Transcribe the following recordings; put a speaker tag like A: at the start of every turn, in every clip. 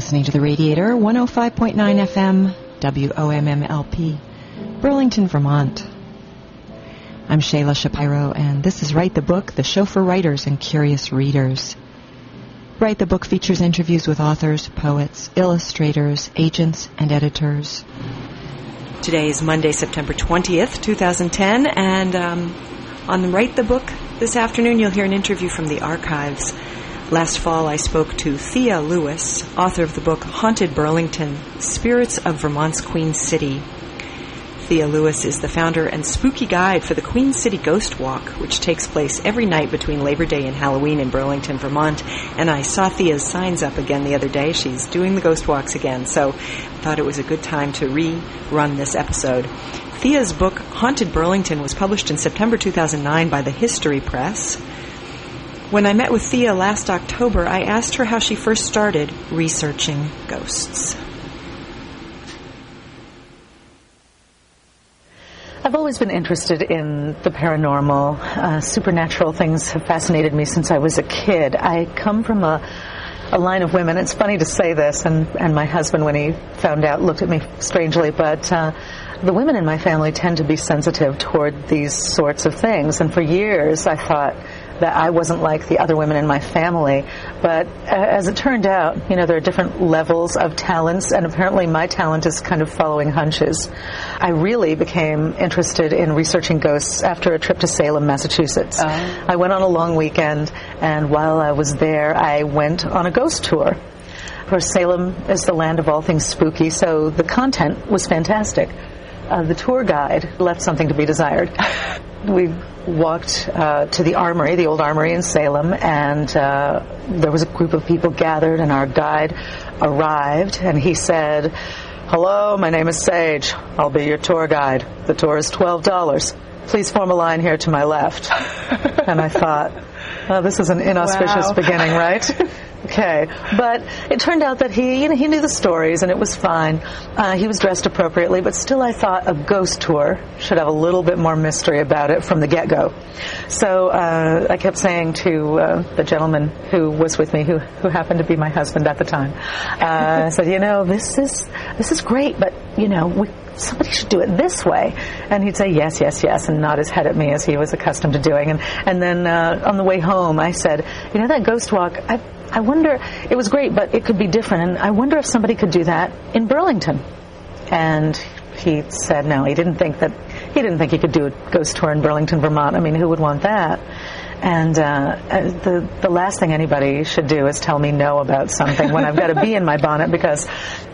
A: listening to The Radiator, 105.9 FM, WOMMLP, Burlington, Vermont. I'm Shayla Shapiro, and this is Write the Book, the show for writers and curious readers. Write the Book features interviews with authors, poets, illustrators, agents, and editors. Today is Monday, September 20th, 2010, and on Write the Book this afternoon you'll hear an interview from the archives. Last fall, I spoke to Thea Lewis, author of the book Haunted Burlington, Spirits of Vermont's Queen City. Thea Lewis is the founder and spooky guide for the Queen City Ghost Walk, which takes place every night between Labor Day and Halloween in Burlington, Vermont. And I saw Thea's signs up again the other day. She's doing the ghost walks again, so I thought it was a good time to rerun this episode. Thea's book, Haunted Burlington, was published in September 2009 by the History Press. When I met with Thea last October, I asked her how she first started researching ghosts.
B: I've always been interested in the paranormal. Supernatural things have fascinated me since I was a kid. I come from a line of women. It's funny to say this, and my husband, when he found out, looked at me strangely, but the women in my family tend to be sensitive toward these sorts of things. And for years, I thought that I wasn't like the other women in my family. But as it turned out, there are different levels of talents, and apparently my talent is kind of following hunches. I really became interested in researching ghosts after a trip to Salem, Massachusetts. I went on a long weekend, and while I was there, I went on a ghost tour. Of course, Salem is the land of all things spooky, so the content was fantastic. The tour guide left something to be desired. We walked to the armory, the old armory in Salem, and there was a group of people gathered, and our guide arrived, and he said, "Hello, my name is Sage. I'll be your tour guide. The tour is $12. Please form a line here to my left." And I thought, well, this is an inauspicious beginning, right? Okay, but it turned out that he knew the stories, and it was fine. He was dressed appropriately, but still I thought a ghost tour should have a little bit more mystery about it from the get-go. So I kept saying to the gentleman who was with me, who happened to be my husband at the time, I said, this is great, but somebody should do it this way. And he'd say yes, yes, yes, and nod his head at me as he was accustomed to doing. And then on the way home, I said, that ghost walk, I wonder, it was great, but it could be different, and I wonder if somebody could do that in Burlington. And he said no, he didn't think he could do a ghost tour in Burlington, Vermont. I mean, who would want that? And the last thing anybody should do is tell me no about something when I've got a bee in my bonnet, because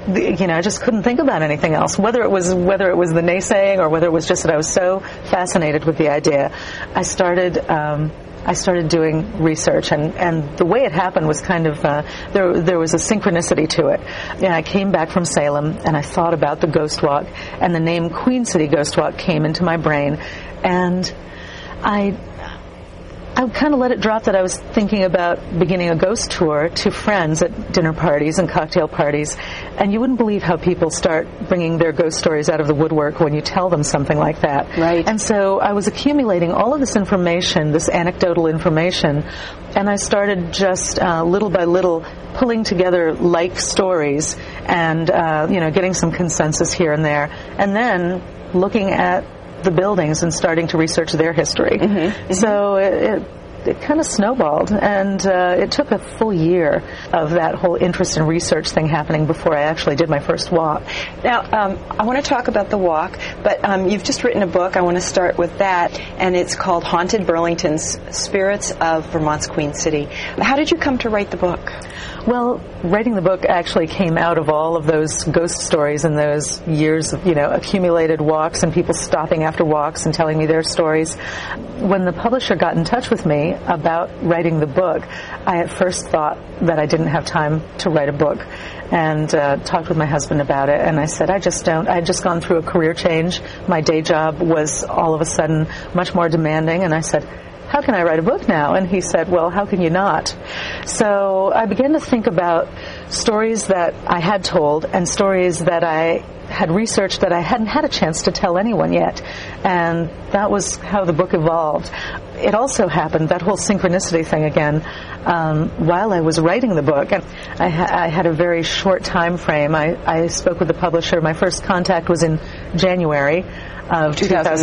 B: I just couldn't think about anything else. Whether it was the naysaying or whether it was just that I was so fascinated with the idea, I started doing research, and the way it happened was kind of, there was a synchronicity to it. I came back from Salem, and I thought about the Ghost Walk, and the name Queen City Ghost Walk came into my brain, and I kind of let it drop that I was thinking about beginning a ghost tour to friends at dinner parties and cocktail parties, and you wouldn't believe how people start bringing their ghost stories out of the woodwork when you tell them something like that.
A: Right.
B: And so I was accumulating all of this information, this anecdotal information, and I started just little by little pulling together like stories and getting some consensus here and there, and then looking at the buildings and starting to research their history. Mm-hmm. So it kind of snowballed, and it took a full year of that whole interest in research thing happening before I actually did my first walk.
A: Now, I want to talk about the walk, but you've just written a book. I want to start with that, and it's called Haunted Burlington's Spirits of Vermont's Queen City. How did you come to write the book?
B: Well, writing the book actually came out of all of those ghost stories and those years of, accumulated walks and people stopping after walks and telling me their stories. When the publisher got in touch with me about writing the book, I at first thought that I didn't have time to write a book, and talked with my husband about it, and I said, I had just gone through a career change. My day job was all of a sudden much more demanding, and I said, how can I write a book now? And he said, well, how can you not? So I began to think about stories that I had told and stories that I had researched that I hadn't had a chance to tell anyone yet. And that was how the book evolved. It also happened, that whole synchronicity thing again, while I was writing the book. And I had a very short time frame. I spoke with the publisher. My first contact was in January of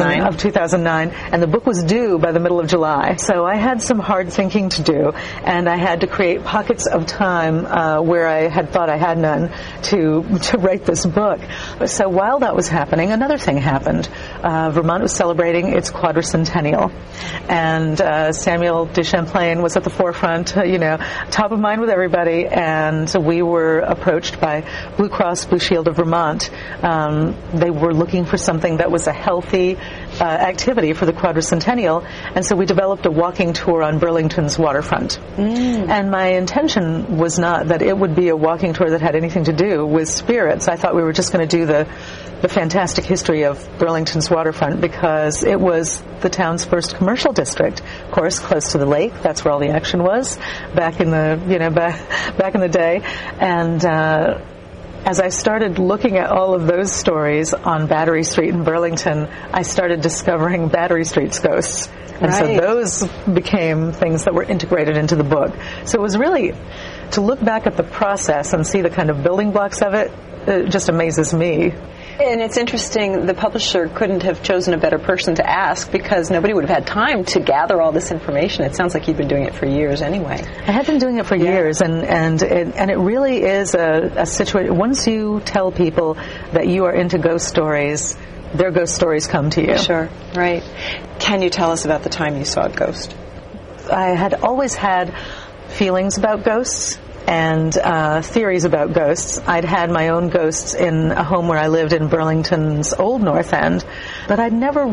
B: 2009, and the book was due by the middle of July. So I had some hard thinking to do, and I had to create pockets of time where I had thought I had none to write this book. So while that was happening, another thing happened. Vermont was celebrating its quadricentennial, and Samuel de Champlain was at the forefront, top of mind with everybody, and we were approached by Blue Cross Blue Shield of Vermont. They were looking for something that was a healthy activity for the quadricentennial, and so we developed a walking tour on Burlington's waterfront. And my intention was not that it would be a walking tour that had anything to do with spirits. I thought we were just going to do the fantastic history of Burlington's waterfront because it was the town's first commercial district, of course, close to the lake. That's where all the action was back in the back in the day. And as I started looking at all of those stories on Battery Street in Burlington, I started discovering Battery Street's ghosts. And so those became things that were integrated into the book. So it was really, to look back at the process and see the kind of building blocks of it, it just amazes me.
C: And it's interesting, the publisher couldn't have chosen a better person to ask because nobody would have had time to gather all this information. It sounds like you've been doing it for years anyway.
B: I have been doing it for years, and it really is a situation. Once you tell people that you are into ghost stories, their ghost stories come to you.
C: Sure, right. Can you tell us about the time you saw a ghost?
B: I had always had feelings about ghosts and theories about ghosts. I'd had my own ghosts in a home where I lived in Burlington's Old North End, but I'd never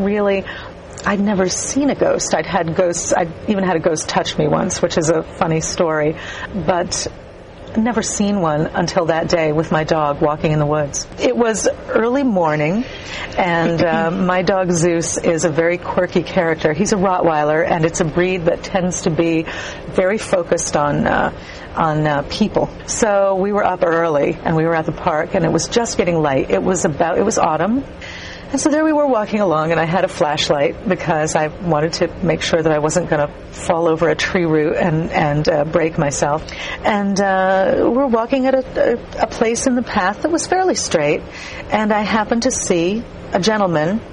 B: seen a ghost. I'd had ghosts, I'd even had a ghost touch me once, which is a funny story, but I'd never seen one until that day with my dog walking in the woods. It was early morning, and my dog Zeus is a very quirky character. He's a Rottweiler, and it's a breed that tends to be very focused on people. So we were up early, and we were at the park, and it was just getting light. It was autumn. And so there we were walking along, and I had a flashlight because I wanted to make sure that I wasn't going to fall over a tree root and break myself. And we're walking at a place in the path that was fairly straight, and I happened to see a gentleman,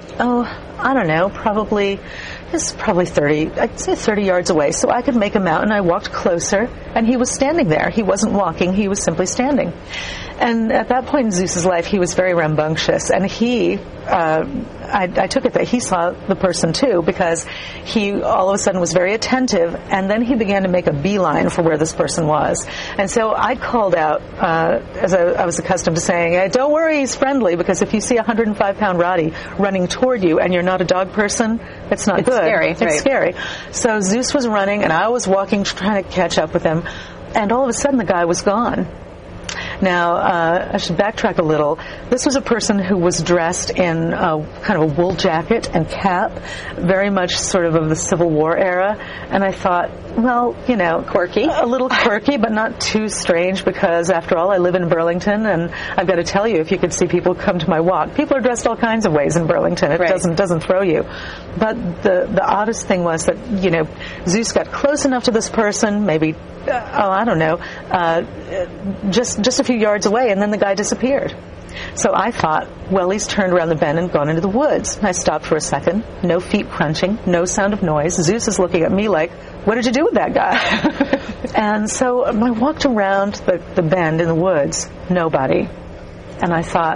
B: I don't know, probably 30, I'd say 30 yards away, so I could make him out, and I walked closer, and he was standing there. He wasn't walking, he was simply standing. And at that point in Zeus's life, he was very rambunctious, and I took it that he saw the person too, because he all of a sudden was very attentive, and then he began to make a beeline for where this person was. And so I called out, as I was accustomed to saying, hey, don't worry, he's friendly, because if you see a 105-pound Rottie running toward you and you're not a dog person, it's not good.
C: Scary,
B: it's scary. So Zeus was running, and I was walking, trying to catch up with him, and all of a sudden the guy was gone. Now, I should backtrack a little. This was a person who was dressed in kind of a wool jacket and cap, very much sort of the Civil War era. And I thought, well,
C: quirky.
B: A little quirky, but not too strange, because after all, I live in Burlington, and I've got to tell you, if you could see people come to my walk, people are dressed all kinds of ways in Burlington. It doesn't throw you. But the oddest thing was that, Zeus got close enough to this person, maybe, I don't know, just a few yards away, and then the guy disappeared. So I thought, well, he's turned around the bend and gone into the woods. I stopped for a second. No feet crunching, no sound of noise. Zeus is looking at me like, what did you do with that guy? And so I walked around the bend in the woods, nobody. And I thought,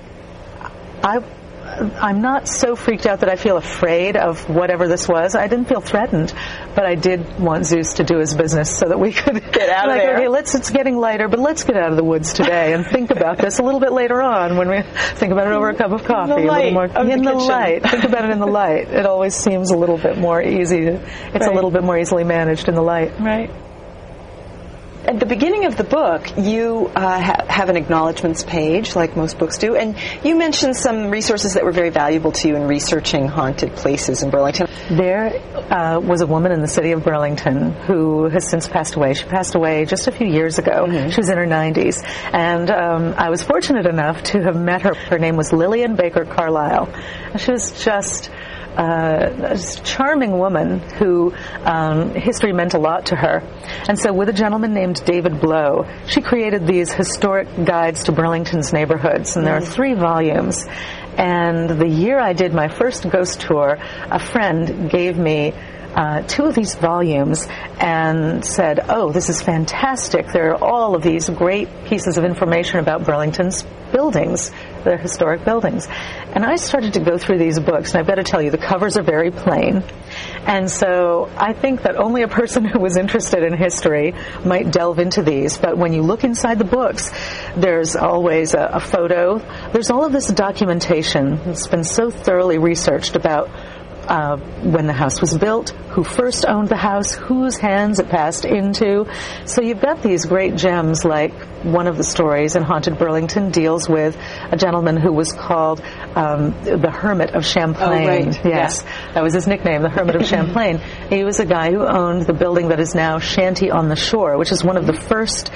B: I'm not so freaked out that I feel afraid of whatever this was. I didn't feel threatened, but I did want Zeus to do his business so that we could
C: get out of there.
B: Okay, it's getting lighter, but let's get out of the woods today and think about this a little bit later on when we think about it over a cup of coffee.
C: In the
B: light. Think about it in the light. It always seems a little bit more easy. It's a little bit more easily managed in the light.
C: Right. at the beginning of the book, you have an acknowledgments page, like most books do, and you mentioned some resources that were very valuable to you in researching haunted places in Burlington.
B: There was a woman in the city of Burlington who has since passed away. She passed away just a few years ago. Mm-hmm. She was in her 90s. And I was fortunate enough to have met her. Her name was Lillian Baker Carlisle. She was just a charming woman who history meant a lot to her. And so with a gentleman named David Blow, she created these historic guides to Burlington's neighborhoods. And there are 3 volumes. And the year I did my first ghost tour, a friend gave me 2 of these volumes and said, "Oh, this is fantastic. There are all of these great pieces of information about Burlington's buildings, their historic buildings." And I started to go through these books, and I've got to tell you, the covers are very plain. And so I think that only a person who was interested in history might delve into these. But when you look inside the books, there's always a photo. There's all of this documentation that's been so thoroughly researched about when the house was built, who first owned the house, whose hands it passed into. So you've got these great gems, like one of the stories in Haunted Burlington deals with a gentleman who was called the Hermit of Champlain.
C: Oh, right.
B: Yes, yeah. That was his nickname, the Hermit of Champlain. He was a guy who owned the building that is now Shanty on the Shore, which is one of the first,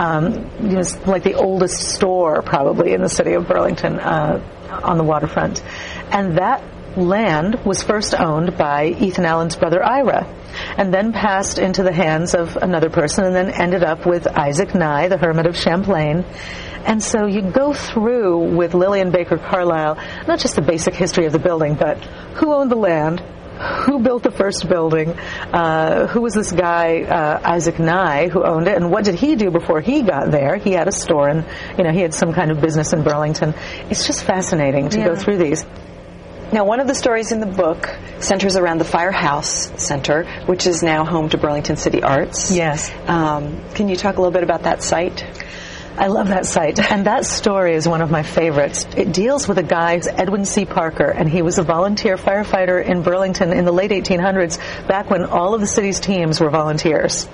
B: like the oldest store probably in the city of Burlington on the waterfront. And that land was first owned by Ethan Allen's brother Ira, and then passed into the hands of another person, and then ended up with Isaac Nye, the Hermit of Champlain. And so you go through with Lillian Baker Carlisle, not just the basic history of the building, but who owned the land, who built the first building, who was this guy, Isaac Nye, who owned it, and what did he do before he got there? He had a store, and he had some kind of business in Burlington. It's just fascinating to go through these.
C: Now, one of the stories in the book centers around the Firehouse Center, which is now home to Burlington City Arts.
B: Yes.
C: Can you talk a little bit about that site?
B: I love that site, and that story is one of my favorites. It deals with a guy, Edwin C. Parker, and he was a volunteer firefighter in Burlington in the late 1800s, back when all of the city's teams were volunteers.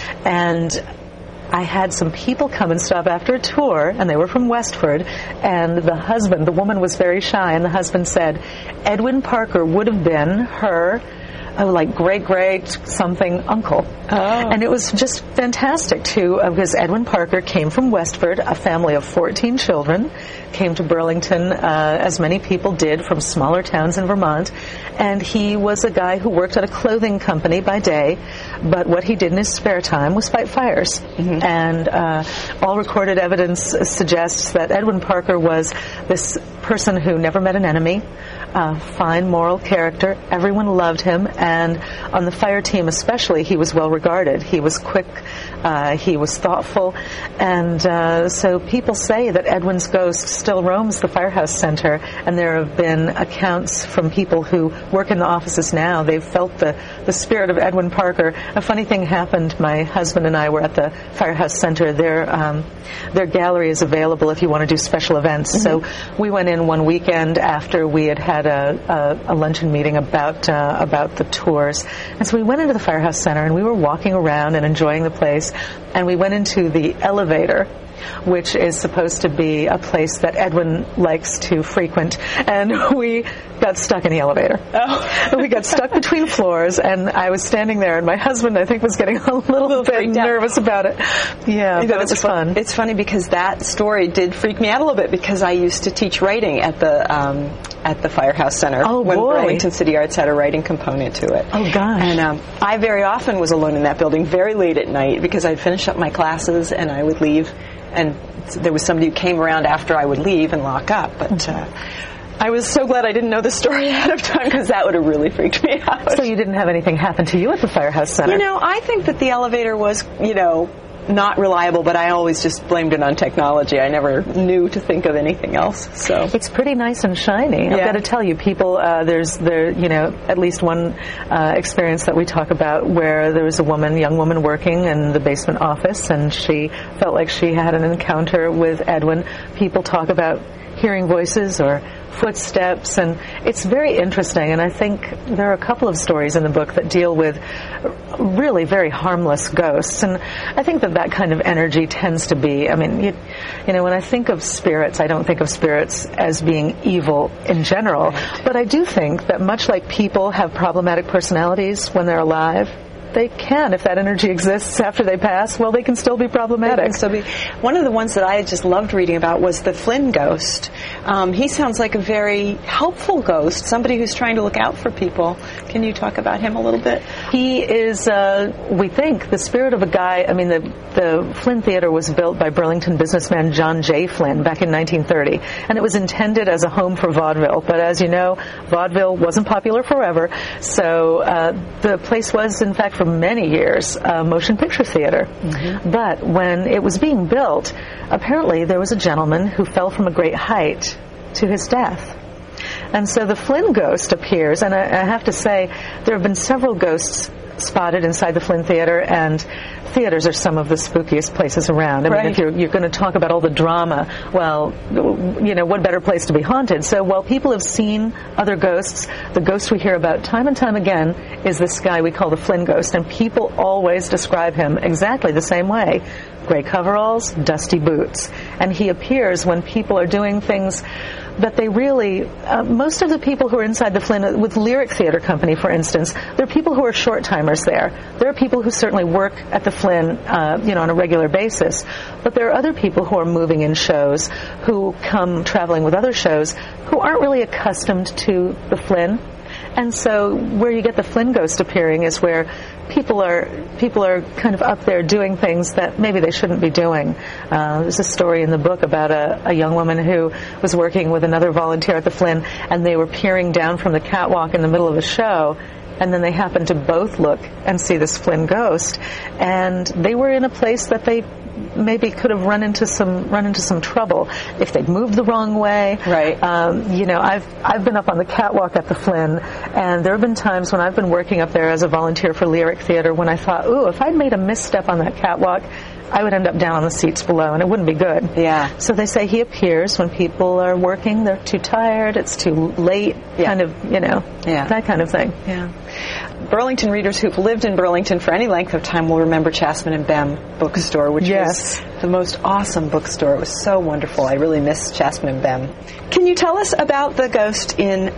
B: And I had some people come and stop after a tour, and they were from Westford, and the woman was very shy, and the husband said, Edwin Parker would have been her great something uncle. Oh. And it was just fantastic too, because Edwin Parker came from Westford, a family of 14 children, came to Burlington, as many people did from smaller towns in Vermont, and he was a guy who worked at a clothing company by day, but what he did in his spare time was fight fires. Mm-hmm. And all recorded evidence suggests that Edwin Parker was this person who never met an enemy, fine moral character. Everyone loved him, and on the fire team especially, he was well regarded. He was quick, he was thoughtful, and so people say that Edwin's ghost still roams the Firehouse Center, and there have been accounts from people who work in the offices now. They've felt the spirit of Edwin Parker. A funny thing happened. My husband and I were at the Firehouse Center. Their gallery is available if you want to do special events. Mm-hmm. So we went in one weekend after we had a luncheon meeting about the tours. And so we went into the Firehouse Center, and we were walking around and enjoying the place, and we went into the elevator, which is supposed to be a place that Edwin likes to frequent, and we got stuck in the elevator. Oh. We got stuck between floors, and I was standing there, and my husband, I think, was getting a little bit nervous about it. Yeah, but it was fun.
C: It's funny because that story did freak me out a little bit, because I used to teach writing at the Firehouse Center when Burlington City Arts had a writing component to it.
B: Oh, gosh.
C: And I very often was alone in that building very late at night, because I'd finish up my classes and I would leave, and there was somebody who came around after I would leave and lock up. But I was so glad I didn't know the story ahead of time, because that would have really freaked me out.
B: So you didn't have anything happen to you at the Firehouse Center?
C: I think that the elevator was, not reliable, but I always just blamed it on technology. I never knew to think of anything else. So
B: it's pretty nice and shiny. I've got to tell you, people, there's at least one experience that we talk about where there was a young woman working in the basement office, and she felt like she had an encounter with Edwin. People talk about hearing voices or footsteps, and it's very interesting. And I think there are a couple of stories in the book that deal with really very harmless ghosts, and I think that kind of energy tends to be, I mean, you know, when I think of spirits, I don't think of spirits as being evil in general, but I do think that much like people have problematic personalities when they're alive, they can, if that energy exists after they pass, well, they can still be problematic.
C: So one of the ones that I just loved reading about was the Flynn ghost. He sounds like a very helpful ghost, somebody who's trying to look out for people. Can you talk about him a little bit?
B: He is, we think, the spirit of a guy. I mean, the Flynn Theater was built by Burlington businessman John J. Flynn back in 1930, and it was intended as a home for vaudeville. But as you know, vaudeville wasn't popular forever, so the place was, in fact, for many years, motion picture theater. Mm-hmm. But when it was being built, apparently there was a gentleman who fell from a great height to his death. And so the Flynn ghost appears, and I have to say, there have been several ghosts spotted inside the Flynn Theater, and theaters are some of the spookiest places around. I mean, if you're going to talk about all the drama, well, you know, what better place to be haunted? So while people have seen other ghosts, the ghost we hear about time and time again is this guy we call the Flynn ghost, and people always describe him exactly the same way. Gray coveralls, dusty boots. And he appears when people are doing things that they really, most of the people who are inside the Flynn, with Lyric Theater Company, for instance, there are people who are short-timers there. There are people who certainly work at the Flynn, you know, on a regular basis. But there are other people who are moving in shows, who come traveling with other shows, who aren't really accustomed to the Flynn. And so where you get the Flynn ghost appearing is where people are kind of up there doing things that maybe they shouldn't be doing. There's a story in the book about a young woman who was working with another volunteer at the Flynn, and they were peering down from the catwalk in the middle of a show, and then they happened to both look and see this Flynn ghost, and they were in a place that they maybe could have run into some trouble if they'd moved the wrong way.
C: Right.
B: You know, I've been up on the catwalk at the Flynn, and there have been times when I've been working up there as a volunteer for Lyric Theater when I thought, ooh, if I'd made a misstep on that catwalk, I would end up down on the seats below, and it wouldn't be good.
C: Yeah.
B: So they say he appears when people are working, they're too tired, it's too late, kind of, you know, that kind of thing.
C: Yeah. Burlington readers who've lived in Burlington for any length of time will remember Chasman and Bem bookstore, which was the most awesome bookstore. It was so wonderful. I really miss Chasman and Bem. Can you tell us about the ghost in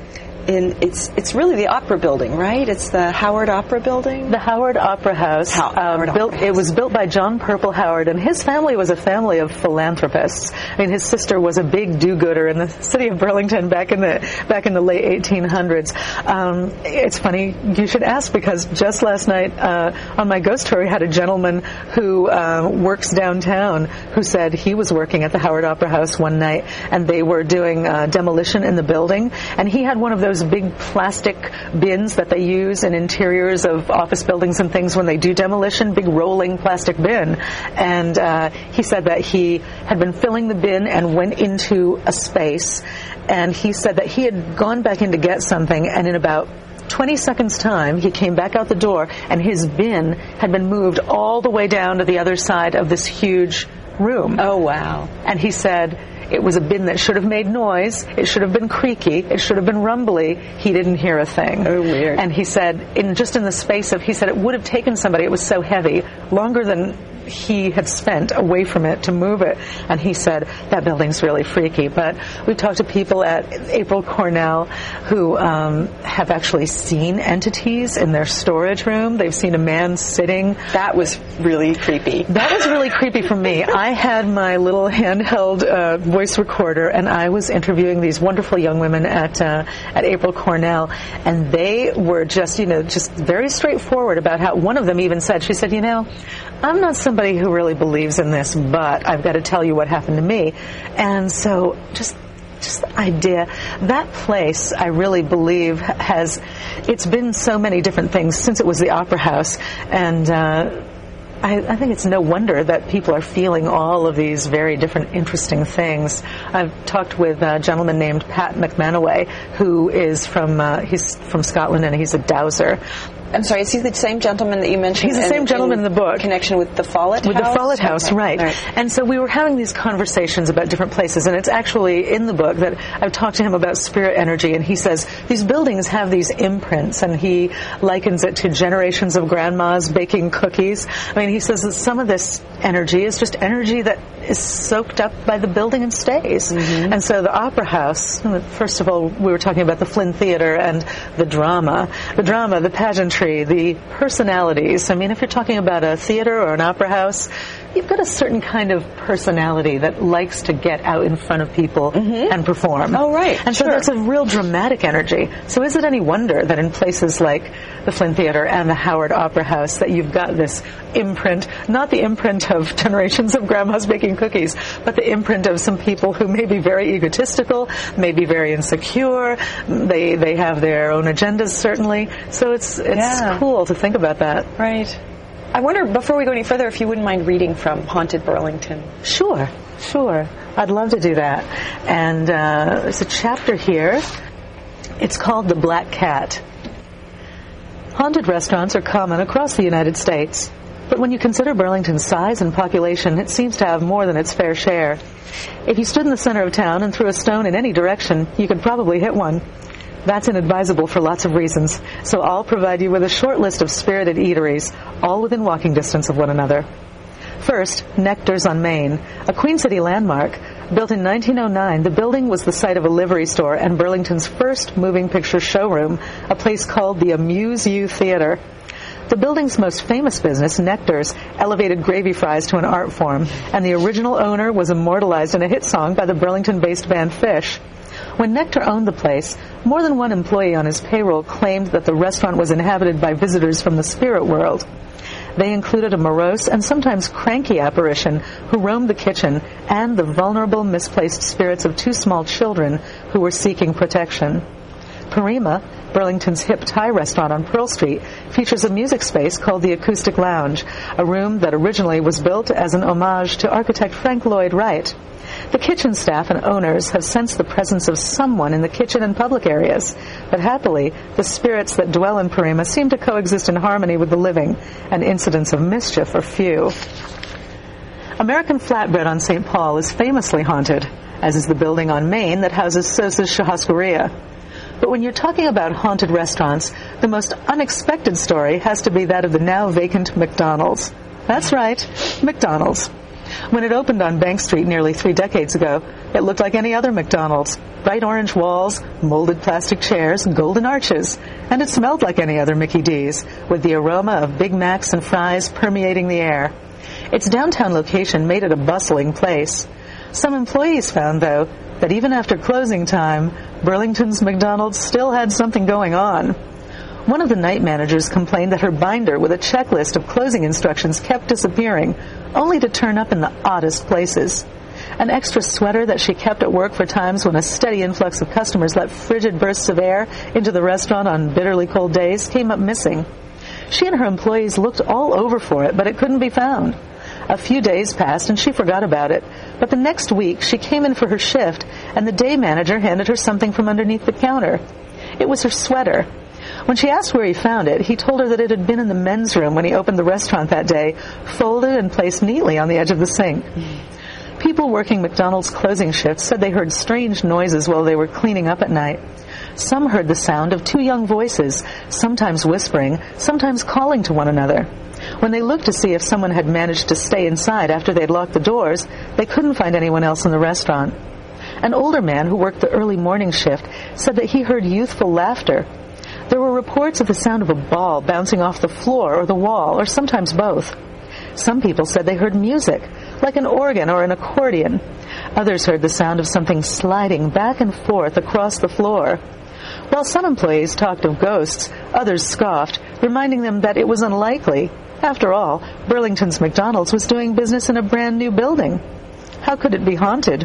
C: it's really the Opera Building, right? It's the Howard Opera Building?
B: The Howard Opera House. It was built by John Purple Howard, and his family was a family of philanthropists. I mean, his sister was a big do-gooder in the city of Burlington back in the late 1800s. It's funny you should ask, because just last night on my ghost tour, we had a gentleman who works downtown who said he was working at the Howard Opera House one night, and they were doing demolition in the building, and he had one of those big plastic bins that they use in interiors of office buildings and things when they do demolition, big rolling plastic bin. And he said that he had been filling the bin and went into a space, and he said that he had gone back in to get something, and in about 20 seconds time, he came back out the door, and his bin had been moved all the way down to the other side of this huge room.
C: Oh, wow.
B: And he said it was a bin that should have made noise. It should have been creaky. It should have been rumbly. He didn't hear a thing.
C: Oh, weird.
B: And he said, in the space of, he said it would have taken somebody, it was so heavy, longer than he had spent away from it to move it. And he said, that building's really freaky. But we talked to people at April Cornell who have actually seen entities in their storage room. They've seen a man sitting.
C: That was really creepy.
B: That was really creepy for me. I had my little handheld voice recorder, and I was interviewing these wonderful young women at April Cornell, and they were just very straightforward about how, one of them even said, she said, I'm not somebody who really believes in this, but I've got to tell you what happened to me. And so just the idea, that place, I really believe, it's been so many different things since it was the Opera House. And I think it's no wonder that people are feeling all of these very different interesting things. I've talked with a gentleman named Pat McManaway, who is he's from Scotland, and he's a dowser.
C: I'm sorry, is he the same gentleman that you mentioned?
B: He's the same gentleman in the book.
C: Connection with the Follett House?
B: With the Follett House,
C: okay.
B: right. And so we were having these conversations about different places, and it's actually in the book that I've talked to him about spirit energy, and he says these buildings have these imprints, and he likens it to generations of grandmas baking cookies. I mean, he says that some of this energy is just energy that is soaked up by the building and stays. Mm-hmm. And so the Opera House, first of all, we were talking about the Flynn Theater and the drama, the pageantry, the personalities. I mean, if you're talking about a theater or an opera house, you've got a certain kind of personality that likes to get out in front of people and perform.
C: Oh, right.
B: And so that's a real dramatic energy. So is it any wonder that in places like the Flynn Theater and the Howard Opera House that you've got this imprint, not the imprint of generations of grandmas baking cookies, but the imprint of some people who may be very egotistical, may be very insecure, they have their own agendas, certainly. So it's cool to think about that.
C: Right. I wonder, before we go any further, if you wouldn't mind reading from Haunted Burlington.
B: Sure. I'd love to do that. And there's a chapter here. It's called The Black Cat. Haunted restaurants are common across the United States. But when you consider Burlington's size and population, it seems to have more than its fair share. If you stood in the center of town and threw a stone in any direction, you could probably hit one. That's inadvisable for lots of reasons, so I'll provide you with a short list of spirited eateries, all within walking distance of one another. First, Nectar's on Main, a Queen City landmark. Built in 1909, the building was the site of a livery store and Burlington's first moving picture showroom, a place called the Amuse You Theater. The building's most famous business, Nectar's, elevated gravy fries to an art form, and the original owner was immortalized in a hit song by the Burlington-based band Fish. When Nectar owned the place, more than one employee on his payroll claimed that the restaurant was inhabited by visitors from the spirit world. They included a morose and sometimes cranky apparition who roamed the kitchen and the vulnerable, misplaced spirits of two small children who were seeking protection. Parima, Burlington's hip Thai restaurant on Pearl Street, features a music space called the Acoustic Lounge, a room that originally was built as an homage to architect Frank Lloyd Wright. The kitchen staff and owners have sensed the presence of someone in the kitchen and public areas, but happily, the spirits that dwell in Parima seem to coexist in harmony with the living, and incidents of mischief are few. American Flatbread on St. Paul is famously haunted, as is the building on Main that houses Sosa's Churrascaria. But when you're talking about haunted restaurants, the most unexpected story has to be that of the now vacant McDonald's. That's right, McDonald's. When it opened on Bank Street nearly 3 decades ago, it looked like any other McDonald's. Bright orange walls, molded plastic chairs, golden arches, and it smelled like any other Mickey D's, with the aroma of Big Macs and fries permeating the air. Its downtown location made it a bustling place. Some employees found, though, that even after closing time, Burlington's McDonald's still had something going on. One of the night managers complained that her binder with a checklist of closing instructions kept disappearing, only to turn up in the oddest places. An extra sweater that she kept at work for times when a steady influx of customers let frigid bursts of air into the restaurant on bitterly cold days came up missing. She and her employees looked all over for it, but it couldn't be found. A few days passed and she forgot about it, but the next week she came in for her shift and the day manager handed her something from underneath the counter. It was her sweater. When she asked where he found it, he told her that it had been in the men's room when he opened the restaurant that day, folded and placed neatly on the edge of the sink. People working McDonald's closing shifts said they heard strange noises while they were cleaning up at night. Some heard the sound of 2 young voices, sometimes whispering, sometimes calling to one another. When they looked to see if someone had managed to stay inside after they'd locked the doors, they couldn't find anyone else in the restaurant. An older man who worked the early morning shift said that he heard youthful laughter. There were reports of the sound of a ball bouncing off the floor or the wall, or sometimes both. Some people said they heard music, like an organ or an accordion. Others heard the sound of something sliding back and forth across the floor. While some employees talked of ghosts, others scoffed, reminding them that it was unlikely. After all, Burlington's McDonald's was doing business in a brand new building. How could it be haunted?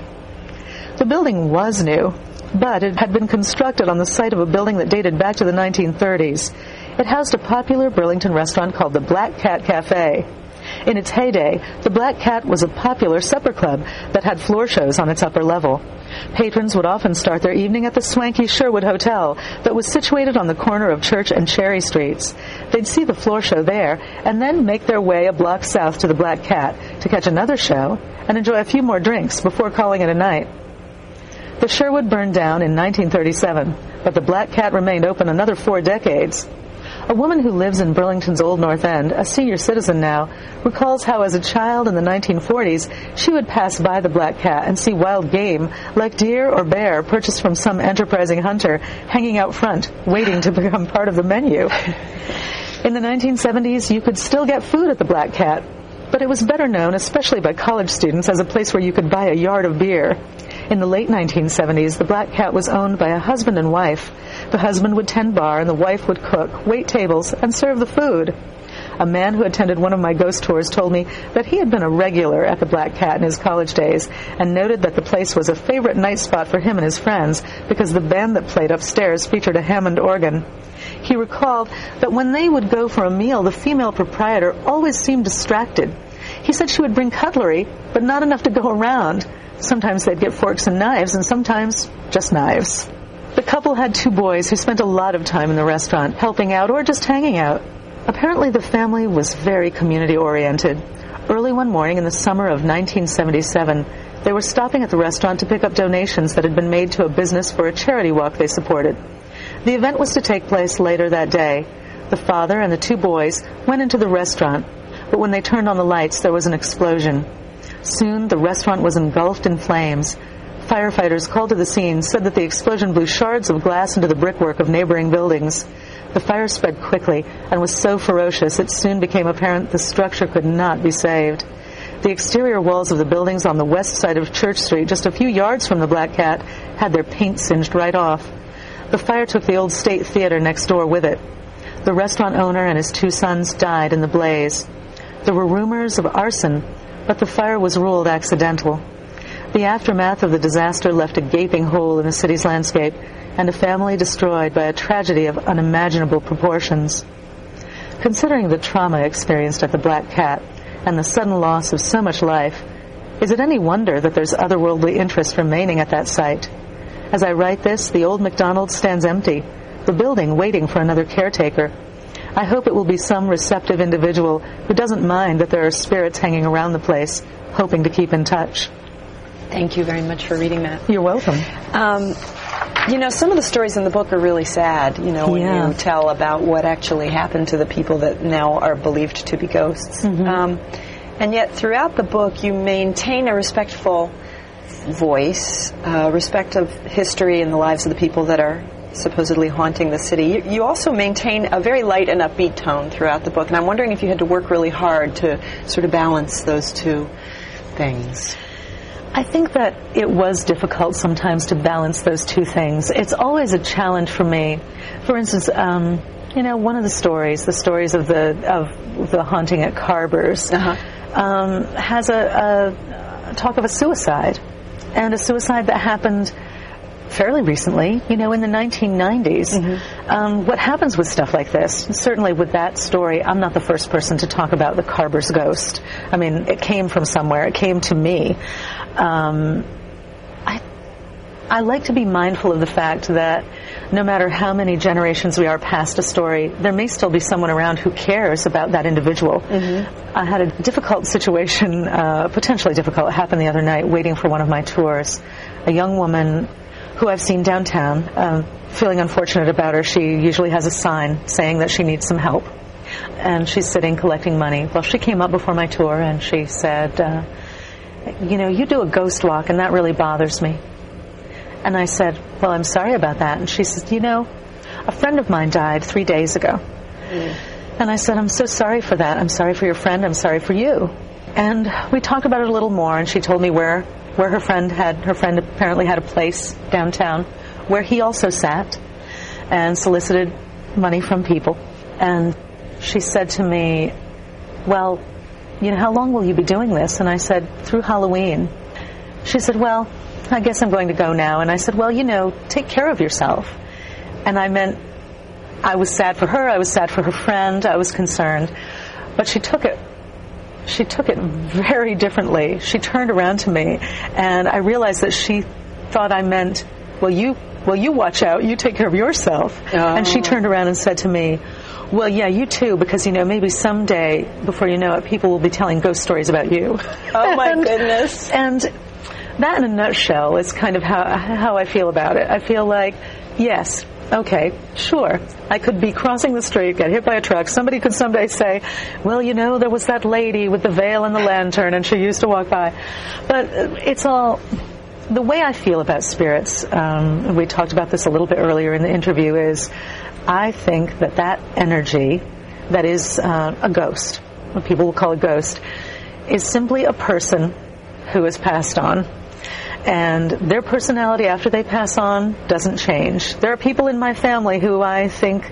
B: The building was new, but it had been constructed on the site of a building that dated back to the 1930s. It housed a popular Burlington restaurant called the Black Cat Cafe. In its heyday, the Black Cat was a popular supper club that had floor shows on its upper level. Patrons would often start their evening at the swanky Sherwood Hotel that was situated on the corner of Church and Cherry Streets. They'd see the floor show there and then make their way a block south to the Black Cat to catch another show and enjoy a few more drinks before calling it a night. The Sherwood burned down in 1937, but the Black Cat remained open another 4 decades. A woman who lives in Burlington's Old North End, a senior citizen now, recalls how as a child in the 1940s, she would pass by the Black Cat and see wild game, like deer or bear purchased from some enterprising hunter, hanging out front, waiting to become part of the menu. In the 1970s, you could still get food at the Black Cat, but it was better known, especially by college students, as a place where you could buy a yard of beer. In the late 1970s, the Black Cat was owned by a husband and wife. The husband would tend bar and the wife would cook, wait tables, and serve the food. A man who attended one of my ghost tours told me that he had been a regular at the Black Cat in his college days and noted that the place was a favorite night spot for him and his friends because the band that played upstairs featured a Hammond organ. He recalled that when they would go for a meal, the female proprietor always seemed distracted. He said she would bring cutlery, but not enough to go around. Sometimes they'd get forks and knives, and sometimes just knives. The couple had 2 boys who spent a lot of time in the restaurant, helping out or just hanging out. Apparently the family was very community-oriented. Early one morning in the summer of 1977, they were stopping at the restaurant to pick up donations that had been made to a business for a charity walk they supported. The event was to take place later that day. The father and the 2 boys went into the restaurant, but when they turned on the lights, there was an explosion. Soon, the restaurant was engulfed in flames. Firefighters called to the scene said that the explosion blew shards of glass into the brickwork of neighboring buildings. The fire spread quickly and was so ferocious it soon became apparent the structure could not be saved. The exterior walls of the buildings on the west side of Church Street, just a few yards from the Black Cat, had their paint singed right off. The fire took the old State Theater next door with it. The restaurant owner and his 2 sons died in the blaze. There were rumors of arson, but the fire was ruled accidental. The aftermath of the disaster left a gaping hole in the city's landscape and a family destroyed by a tragedy of unimaginable proportions. Considering the trauma experienced at the Black Cat and the sudden loss of so much life, is it any wonder that there's otherworldly interest remaining at that site? As I write this, the old McDonald's stands empty, the building waiting for another caretaker. I hope it will be some receptive individual who doesn't mind that there are spirits hanging around the place, hoping to keep in touch.
C: Thank you very much for reading that.
B: You're welcome.
C: Some of the stories in the book are really sad, when you tell about what actually happened to the people that now are believed to be ghosts. Mm-hmm. And yet, throughout the book, you maintain a respectful voice, respect of history and the lives of the people that are supposedly haunting the city. You also maintain a very light and upbeat tone throughout the book, and I'm wondering if you had to work really hard to sort of balance those 2 things.
B: I think that it was difficult sometimes to balance those 2 things. It's always a challenge for me. For instance, one of the stories of the haunting at Carber's, has a talk of a suicide, and a suicide that happened fairly recently, in the 1990s. Mm-hmm. What happens with stuff like this? Certainly with that story, I'm not the first person to talk about the Carber's ghost. I mean, it came from somewhere. It came to me. I like to be mindful of the fact that no matter how many generations we are past a story, there may still be someone around who cares about that individual. Mm-hmm. I had a difficult situation, potentially difficult, happen the other night waiting for one of my tours. A young woman who I've seen downtown, feeling unfortunate about her. She usually has a sign saying that she needs some help. And she's sitting collecting money. Well, she came up before my tour and she said, you do a ghost walk and that really bothers me. And I said, well, I'm sorry about that. And she says, a friend of mine died 3 days ago. Mm. And I said, I'm so sorry for that. I'm sorry for your friend. I'm sorry for you. And we talked about it a little more, and she told me where her friend apparently had a place downtown where he also sat and solicited money from people. And she said to me, well, how long will you be doing this? And I said, through Halloween. She said, well, I guess I'm going to go now. And I said, well, take care of yourself. And I meant, I was sad for her, I was sad for her friend, I was concerned. But she took it she took it very differently. She turned around to me, and I realized that she thought I meant, well, you watch out, you take care of yourself.
C: Oh.
B: And she turned around and said to me, well, yeah, you too, because, maybe someday, before you know it, people will be telling ghost stories about you.
C: Oh, my goodness.
B: And that, in a nutshell, is kind of how I feel about it. I feel like, yes, okay, sure, I could be crossing the street, get hit by a truck. Somebody could someday say, well, there was that lady with the veil and the lantern, and she used to walk by. But it's all... The way I feel about spirits, we talked about this a little bit earlier in the interview, is I think that energy that is a ghost, what people will call a ghost, is simply a person who has passed on. And their personality after they pass on doesn't change. There are people in my family who I think,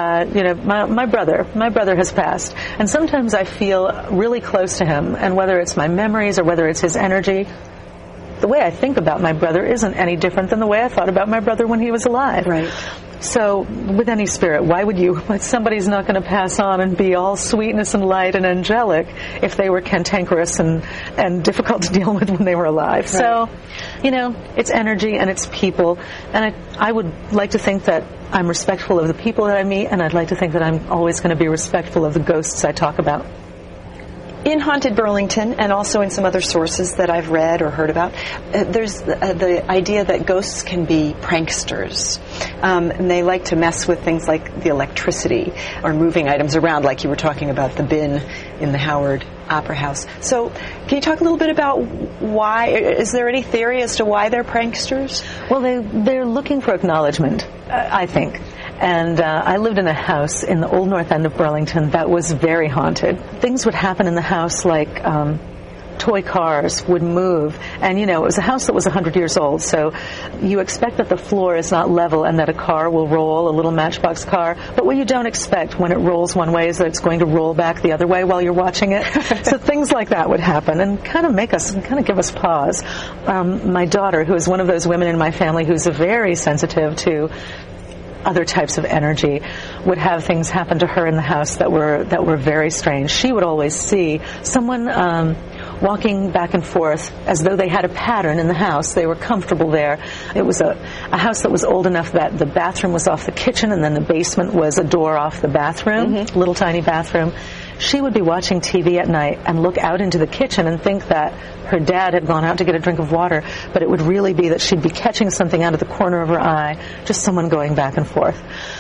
B: my brother has passed. And sometimes I feel really close to him. And whether it's my memories or whether it's his energy, the way I think about my brother isn't any different than the way I thought about my brother when he was alive.
C: Right.
B: So with any spirit, why would somebody's not going to pass on and be all sweetness and light and angelic if they were cantankerous and difficult to deal with when they were alive.
C: Right.
B: So, it's energy and it's people. And I would like to think that I'm respectful of the people that I meet, and I'd like to think that I'm always going to be respectful of the ghosts I talk about.
C: In Haunted Burlington, and also in some other sources that I've read or heard about, there's the idea that ghosts can be pranksters. And they like to mess with things like the electricity or moving items around, like you were talking about the bin in the Howard Opera House. So can you talk a little bit about why? Is there any theory as to why they're pranksters?
B: Well, they're looking for acknowledgement, I think. And I lived in a house in the Old North End of Burlington that was very haunted. Things would happen in the house like toy cars would move. And, it was a house that was 100 years old, so you expect that the floor is not level and that a car will roll, a little matchbox car. But what you don't expect when it rolls one way is that it's going to roll back the other way while you're watching it. So things like that would happen and kind of give us pause. My daughter, who is one of those women in my family who's very sensitive to other types of energy, would have things happen to her in the house that were very strange. She would always see someone walking back and forth as though they had a pattern in the house. They were comfortable there. It was a house that was old enough that the bathroom was off the kitchen, and then the basement was a door off the bathroom, little tiny bathroom. She would be watching TV at night and look out into the kitchen and think that her dad had gone out to get a drink of water, but it would really be that she'd be catching something out of the corner of her eye, just someone going back and forth.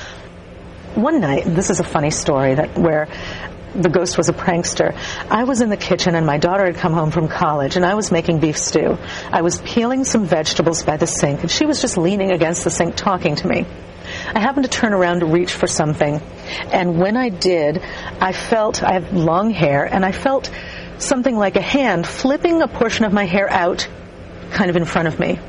B: One night, and this is a funny story where the ghost was a prankster, I was in the kitchen and my daughter had come home from college and I was making beef stew. I was peeling some vegetables by the sink and she was just leaning against the sink talking to me. I happened to turn around to reach for something, and when I did, I have long hair, and I felt something like a hand flipping a portion of my hair out kind of in front of me.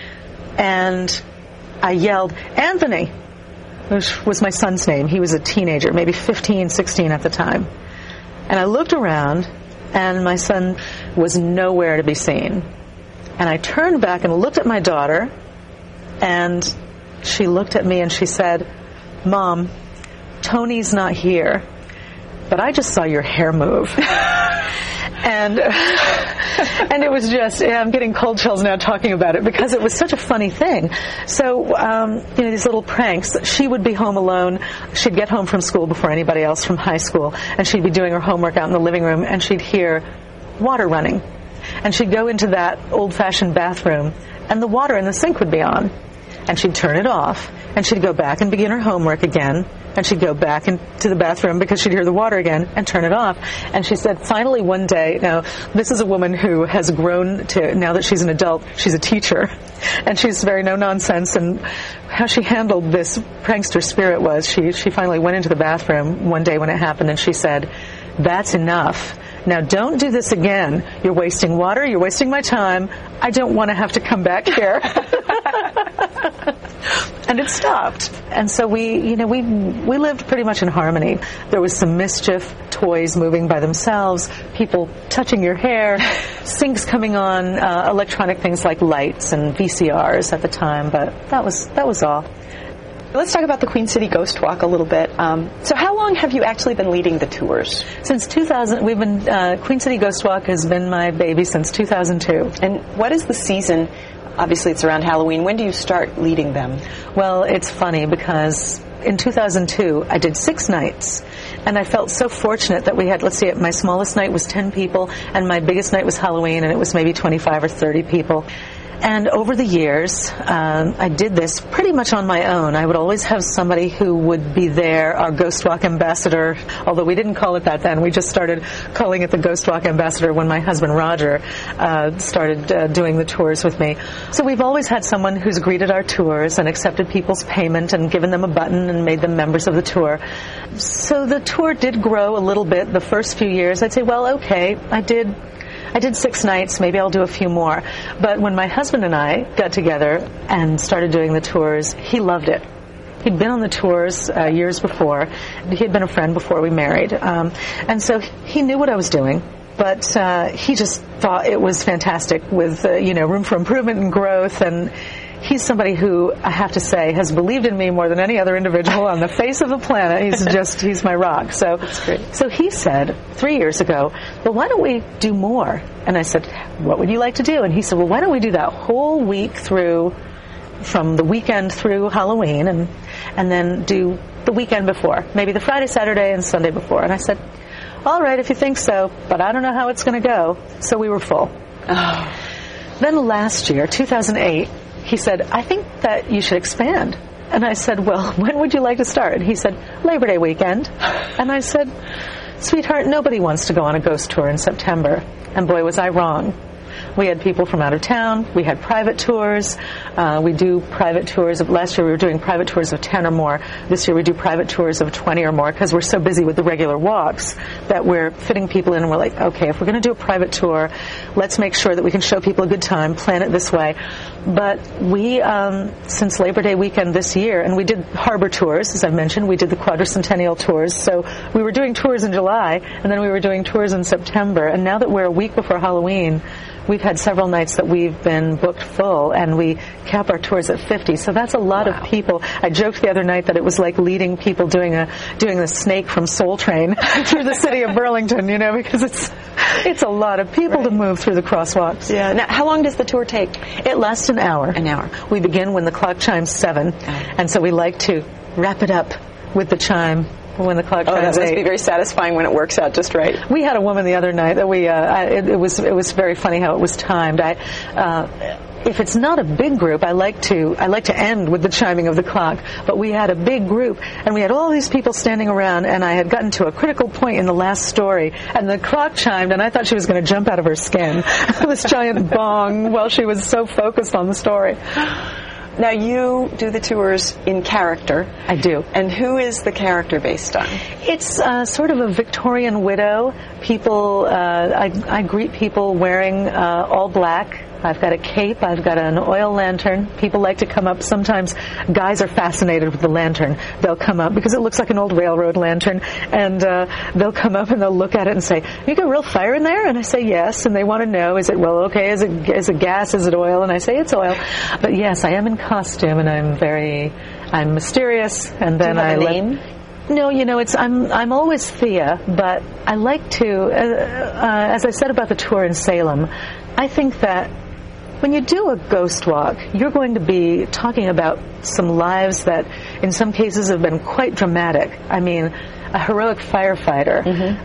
B: And I yelled, "Anthony!" which was my son's name. He was a teenager, maybe 15, 16 at the time. And I looked around, and my son was nowhere to be seen. And I turned back and looked at my daughter, and she looked at me and she said, "Mom, Tony's not here, but I just saw your hair move." And it was just, I'm getting cold chills now talking about it because it was such a funny thing. So, these little pranks. She would be home alone. She'd get home from school before anybody else from high school, and she'd be doing her homework out in the living room, and she'd hear water running. And she'd go into that old-fashioned bathroom, and the water in the sink would be on. And she'd turn it off, and she'd go back and begin her homework again, and she'd go back into the bathroom because she'd hear the water again and turn it off. And she said finally one day, now this is a woman who has grown to, now that she's an adult, she's a teacher, and she's very no-nonsense, and how she handled this prankster spirit was she finally went into the bathroom one day when it happened, and she said, "That's enough. Now don't do this again. You're wasting water. You're wasting my time. I don't want to have to come back here." And it stopped. And so we lived pretty much in harmony. There was some mischief, toys moving by themselves, people touching your hair, sinks coming on, electronic things like lights and VCRs at the time, but that was all.
C: Let's talk about the Queen City Ghost Walk a little bit. So how long have you actually been leading the tours?
B: Since 2000, we've been, Queen City Ghost Walk has been my baby since 2002.
C: And what is the season? Obviously, it's around Halloween. When do you start leading them?
B: Well, it's funny because in 2002, I did 6 nights. And I felt so fortunate that we had, let's see, my smallest night was 10 people, and my biggest night was Halloween, and it was maybe 25 or 30 people. And over the years, I did this pretty much on my own. I would always have somebody who would be there, our Ghost Walk ambassador, although we didn't call it that then. We just started calling it the Ghost Walk ambassador when my husband Roger started doing the tours with me. So we've always had someone who's greeted our tours and accepted people's payment and given them a button and made them members of the tour. So the tour did grow a little bit the first few years. I'd say, well, okay, I did 6 nights, maybe I'll do a few more. But when my husband and I got together and started doing the tours, he loved it. He'd been on the tours years before. He had been a friend before we married. And so he knew what I was doing. But he just thought it was fantastic with, room for improvement and growth. And he's somebody who, I have to say, has believed in me more than any other individual on the face of the planet. He's my rock. So
C: that's great.
B: So he said 3 years ago, well, why don't we do more? And I said, what would you like to do? And he said, well, why don't we do that whole week through, from the weekend through Halloween, and then do the weekend before, maybe the Friday, Saturday, and Sunday before. And I said, all right, if you think so, but I don't know how it's going to go. So we were full.
C: Oh.
B: Then last year, 2008, he said, I think that you should expand. And I said, well, when would you like to start? And he said, Labor Day weekend. And I said, sweetheart, nobody wants to go on a ghost tour in September. And boy, was I wrong. We had people from out of town. We had private tours. We do private tours of, last year we were doing private tours of 10 or more. This year we do private tours of 20 or more because we're so busy with the regular walks that we're fitting people in and we're like, okay, if we're going to do a private tour, let's make sure that we can show people a good time, plan it this way. But we, since Labor Day weekend this year, and we did harbor tours, as I mentioned, we did the quadricentennial tours. So we were doing tours in July and then we were doing tours in September. And now that we're a week before Halloween, we've had several nights that we've been booked full, and we cap our tours at 50. So that's a lot of people. I joked the other night that it was like leading people doing the snake from Soul Train through the city of Burlington, because it's a lot of people to move through the crosswalks.
C: Yeah. Now, how long does the tour take?
B: It lasts an hour.
C: An hour.
B: We begin when the clock chimes 7, and so we like to wrap it up with the chime when the clock chimes 8.
C: That must be very satisfying when it works out just right.
B: We had a woman the other night that it was very funny how it was timed. If it's not a big group, I like to end with the chiming of the clock. But we had a big group, and we had all these people standing around, and I had gotten to a critical point in the last story, and the clock chimed, and I thought she was going to jump out of her skin. This giant bong while she was so focused on the story.
C: Now, you do the tours in character.
B: I do.
C: And who is the character based on?
B: It's sort of a Victorian widow. People, I greet people wearing all black. I've got a cape. I've got an oil lantern. People like to come up. Sometimes guys are fascinated with the lantern. They'll come up because it looks like an old railroad lantern, and they'll come up and they'll look at it and say, "You got real fire in there?" And I say, "Yes." And they want to know, is it Is it gas? Is it oil? And I say, "It's oil." But yes, I am in costume, and I'm mysterious. And then
C: do you have a name?
B: No, I'm always Thea, but I like to, as I said about the tour in Salem, I think that when you do a ghost walk, you're going to be talking about some lives that in some cases have been quite dramatic. I mean, a heroic firefighter,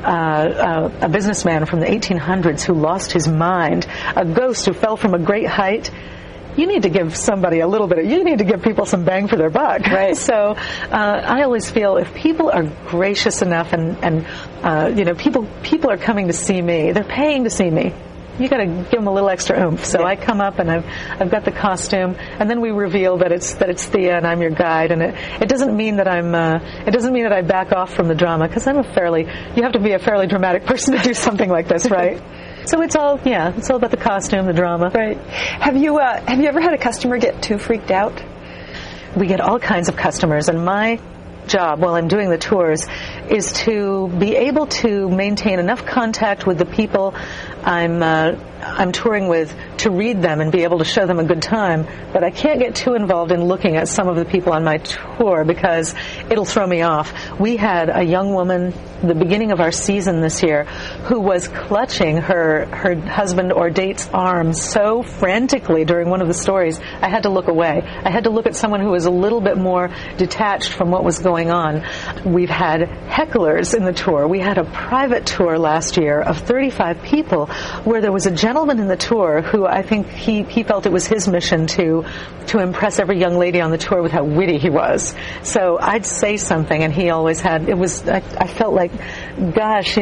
B: a businessman from the 1800s who lost his mind, a ghost who fell from a great height. You need to give somebody you need to give people some bang for their buck.
C: Right.
B: So I always feel if people are gracious enough and people are coming to see me, they're paying to see me. You got to give them a little extra oomph. So I come up and I've got the costume, and then we reveal that it's Thea and I'm your guide. And it doesn't mean that I back off from the drama, because you have to be a fairly dramatic person to do something like this, right? So it's all about the costume, the drama.
C: Right. Have you ever had a customer get too freaked out?
B: We get all kinds of customers, and my job while I'm doing the tours is to be able to maintain enough contact with the people I'm I'm touring with to read them and be able to show them a good time, but I can't get too involved in looking at some of the people on my tour because it'll throw me off. We had a young woman, the beginning of our season this year, who was clutching her husband or date's arm so frantically during one of the stories, I had to look away. I had to look at someone who was a little bit more detached from what was going on. We've had hecklers in the tour. We had a private tour last year of 35 people where there was a gentleman in the tour who I think he felt it was his mission to impress every young lady on the tour with how witty he was. So I'd say something and he always had, I felt like, gosh,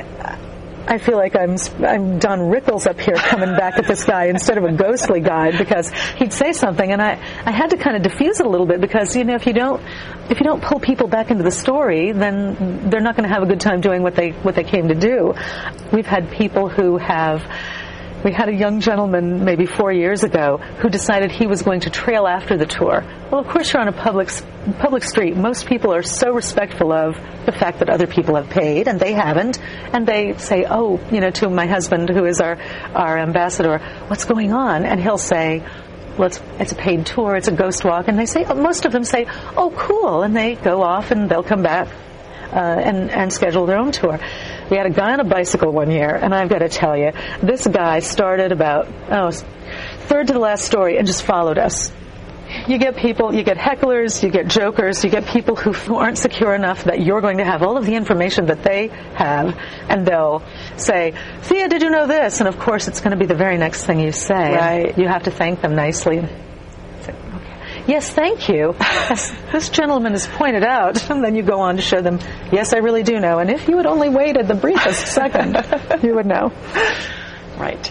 B: I feel like I'm Don Rickles up here coming back at this guy instead of a ghostly guide, because he'd say something and I had to kind of diffuse it a little bit, because if you don't pull people back into the story, then they're not going to have a good time doing what they came to do. We've had people we had a young gentleman maybe 4 years ago who decided he was going to trail after the tour. Well, of course, you're on a public street. Most people are so respectful of the fact that other people have paid, and they haven't. And they say, to my husband, who is our ambassador, what's going on? And he'll say, well, it's a paid tour, it's a ghost walk. And most of them say, oh, cool. And they go off and they'll come back and schedule their own tour. We had a guy on a bicycle one year, and I've got to tell you, this guy started about, third to the last story and just followed us. You get hecklers, you get jokers, you get people who aren't secure enough that you're going to have all of the information that they have, and they'll say, Thea, did you know this? And of course it's going to be the very next thing you say.
C: Right.
B: You have to thank them nicely. Yes, thank you. This gentleman has pointed out. And then you go on to show them, yes, I really do know. And if you had only waited the briefest second, you would know.
C: Right.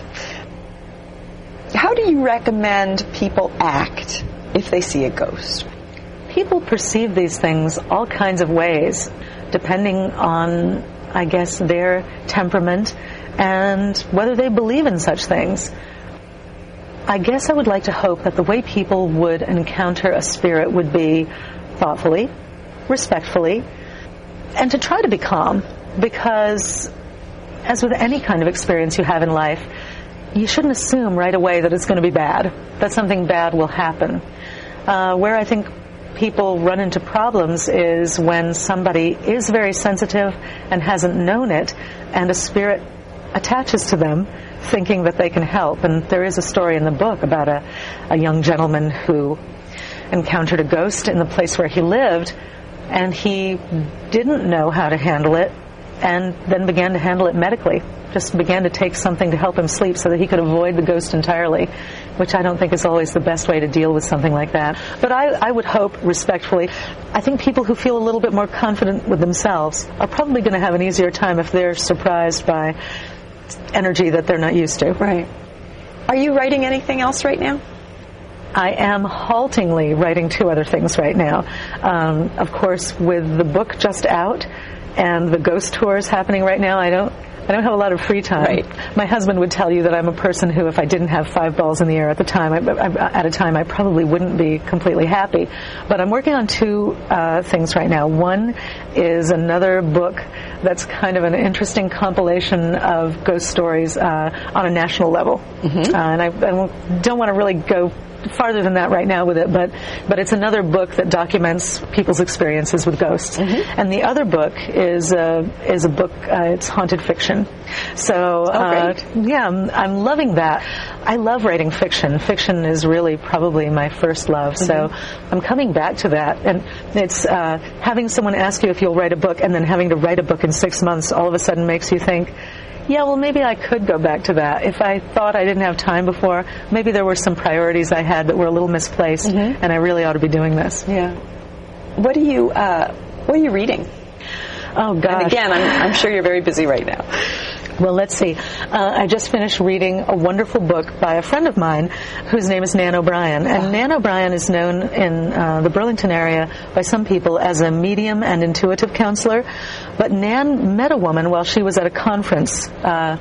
C: How do you recommend people act if they see a ghost?
B: People perceive these things all kinds of ways, depending on, I guess, their temperament and whether they believe in such things. I guess I would like to hope that the way people would encounter a spirit would be thoughtfully, respectfully, and to try to be calm, because as with any kind of experience you have in life, you shouldn't assume right away that it's going to be bad, that something bad will happen. Where I think people run into problems is when somebody is very sensitive and hasn't known it, and a spirit attaches to them thinking that they can help. And there is a story in the book about a young gentleman who encountered a ghost in the place where he lived, and he didn't know how to handle it, and then began to handle it medically. Just began to take something to help him sleep so that he could avoid the ghost entirely, which I don't think is always the best way to deal with something like that. But I would hope, respectfully, I think people who feel a little bit more confident with themselves are probably going to have an easier time if they're surprised by energy that they're not used to.
C: Right. Are you writing anything else right now?
B: I am haltingly writing 2 other things right now. Of course, with the book just out and the ghost tours happening right now, I don't have a lot of free time.
C: Right.
B: My husband would tell you that I'm a person who, if I didn't have 5 balls in the air at a time, I probably wouldn't be completely happy. But I'm working on 2 things right now. One is another book that's kind of an interesting compilation of ghost stories on a national level. Mm-hmm. And I don't want to really go farther than that right now with it, but it's another book that documents people's experiences with ghosts. Mm-hmm. And the other book is a book, it's haunted fiction. So, I'm loving that. I love writing fiction. Fiction is really probably my first love. Mm-hmm. So I'm coming back to that. And it's having someone ask you if you'll write a book and then having to write a book in 6 months all of a sudden makes you think, yeah, well, maybe I could go back to that. If I thought I didn't have time before, maybe there were some priorities I had that were a little misplaced, mm-hmm. and I really ought to be doing this.
C: Yeah. What are you reading?
B: Oh, gosh.
C: And again, I'm sure you're very busy right now.
B: Well, let's see. I just finished reading a wonderful book by a friend of mine whose name is Nan O'Brien. And Nan O'Brien is known in the Burlington area by some people as a medium and intuitive counselor. But Nan met a woman while she was at a conference.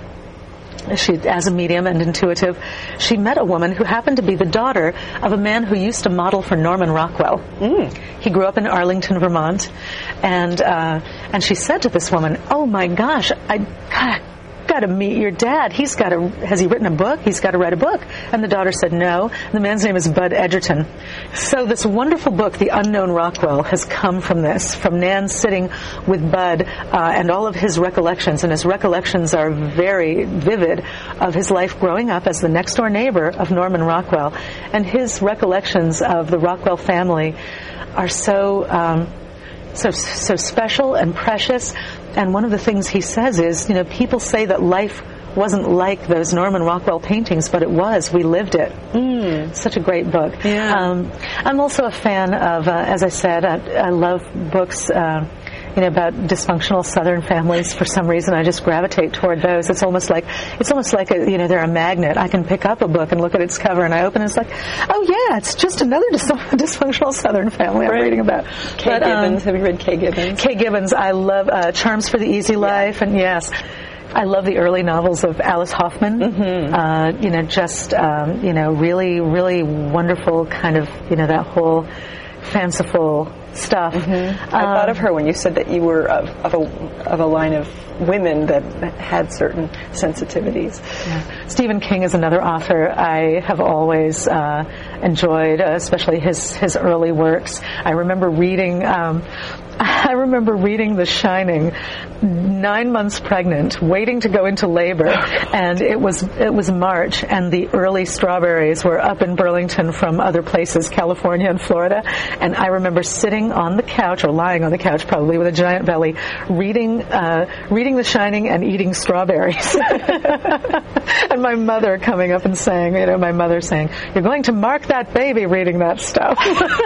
B: As a medium and intuitive, she met a woman who happened to be the daughter of a man who used to model for Norman Rockwell. Mm. He grew up in Arlington, Vermont. And she said to this woman, oh, my gosh, got to meet your dad. Has he written a book? He's got to write a book. And the daughter said no. The man's name is Bud Edgerton. So this wonderful book, The Unknown Rockwell, has come from this, from Nan sitting with Bud and all of his recollections. And his recollections are very vivid of his life growing up as the next-door neighbor of Norman Rockwell. And his recollections of the Rockwell family are so special and precious. And one of the things he says is, people say that life wasn't like those Norman Rockwell paintings, but it was. We lived it. Such a great book.
C: Yeah.
B: I'm also a fan of, as I said, I love books about dysfunctional Southern families. For some reason, I just gravitate toward those. It's almost like they're a magnet. I can pick up a book and look at its cover, and I open it, and it's like, oh yeah, it's just another dysfunctional Southern family I'm reading about.
C: Kay Gibbons. Have you read Kay Gibbons?
B: Kay Gibbons. I love Charms for the Easy Life, and yes. I love the early novels of Alice Hoffman. Really, really wonderful kind of, that whole fanciful stuff.
C: I thought of her when you said that you were of a line of women that had certain sensitivities.
B: Yeah. Stephen King is another author I have always enjoyed, especially his early works. I remember reading The Shining, 9 months pregnant, waiting to go into labor, and it was March, and the early strawberries were up in Burlington from other places, California and Florida, and I remember sitting on the couch, or lying on the couch probably with a giant belly, reading The Shining and eating strawberries. And my mother coming up and saying, you're going to mark that baby reading that stuff.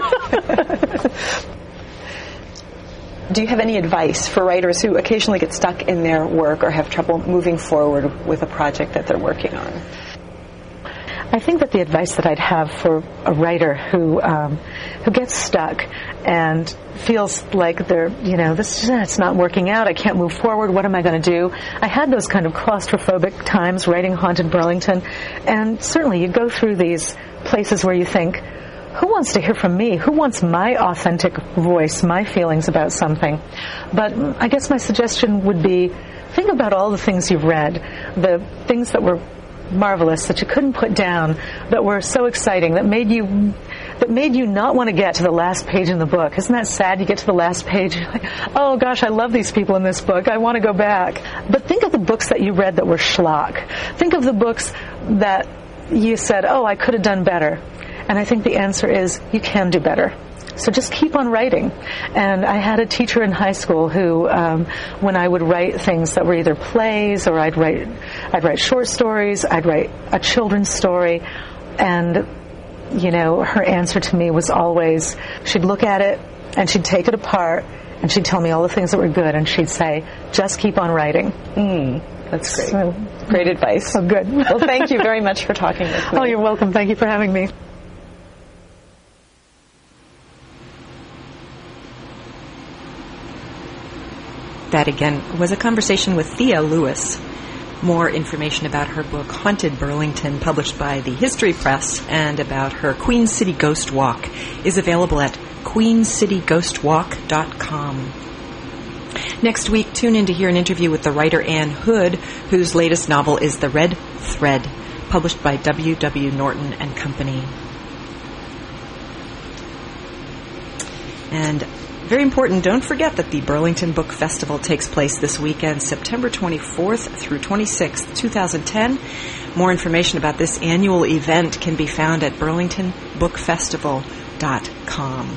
C: Do you have any advice for writers who occasionally get stuck in their work or have trouble moving forward with a project that they're working on?
B: I think that the advice that I'd have for a writer who gets stuck and feels like it's not working out, I can't move forward, what am I going to do? I had those kind of claustrophobic times writing Haunted Burlington, and certainly you go through these places where you think, who wants to hear from me? Who wants my authentic voice, my feelings about something? But I guess my suggestion would be, think about all the things you've read, the things that were marvelous, that you couldn't put down, that were so exciting, that made you not want to get to the last page in the book. Isn't that sad? You get to the last page, you're like, oh gosh, I love these people in this book. I want to go back. But think of the books that you read that were schlock. Think of the books that you said, oh, I could have done better. And I think the answer is you can do better. So just keep on writing. And I had a teacher in high school who, when I would write things that were either plays or I'd write short stories, I'd write a children's story, and her answer to me was always, she'd look at it and she'd take it apart and she'd tell me all the things that were good, and she'd say, just keep on writing.
C: That's great. So, great advice.
B: Oh, good.
C: Well, thank you very much for talking with me.
B: Oh, you're welcome. Thank you for having me.
A: That, again, was a conversation with Thea Lewis. More information about her book, Haunted Burlington, published by the History Press, and about her Queen City Ghost Walk is available at queencityghostwalk.com. Next week, tune in to hear an interview with the writer Anne Hood, whose latest novel is The Red Thread, published by W.W. Norton and Company. And very important, don't forget that the Burlington Book Festival takes place this weekend, September 24th through 26th, 2010. More information about this annual event can be found at burlingtonbookfestival.com.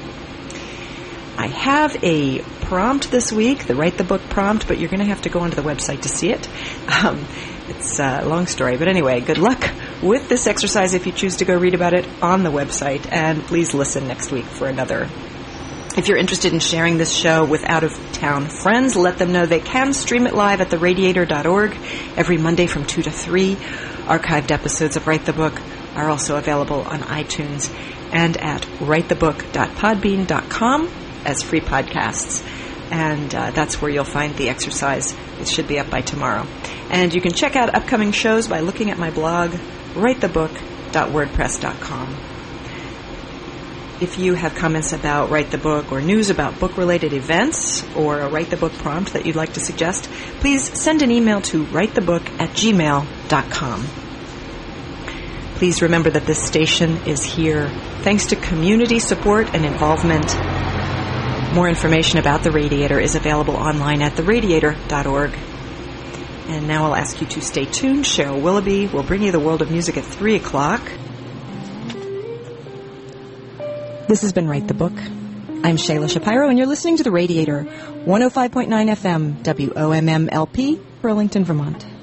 A: I have a prompt this week, the Write the Book prompt, but you're going to have to go onto the website to see it. It's a long story, but anyway, good luck with this exercise if you choose to go read about it on the website, and please listen next week for another. If you're interested in sharing this show with out-of-town friends, let them know they can stream it live at theradiator.org every Monday from 2 to 3. Archived episodes of Write the Book are also available on iTunes and at writethebook.podbean.com as free podcasts. And that's where you'll find the exercise. It should be up by tomorrow. And you can check out upcoming shows by looking at my blog, writethebook.wordpress.com. If you have comments about Write the Book or news about book-related events or a Write the Book prompt that you'd like to suggest, please send an email to writethebook@gmail.com. Please remember that this station is here thanks to community support and involvement. More information about The Radiator is available online at theradiator.org. And now I'll ask you to stay tuned. Cheryl Willoughby will bring you the world of music at 3 o'clock. This has been Write the Book. I'm Shayla Shapiro, and you're listening to The Radiator, 105.9 FM, WOMMLP, Burlington, Vermont.